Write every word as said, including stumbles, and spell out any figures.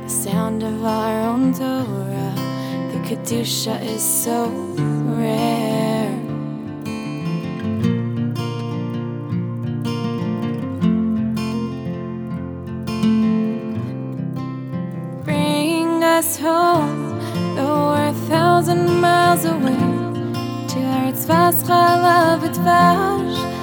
the sound of our own Torah. The Kedusha is so rare. Bring us home, though we're a thousand miles away, to Eretz Vas Chalav V'Dvash.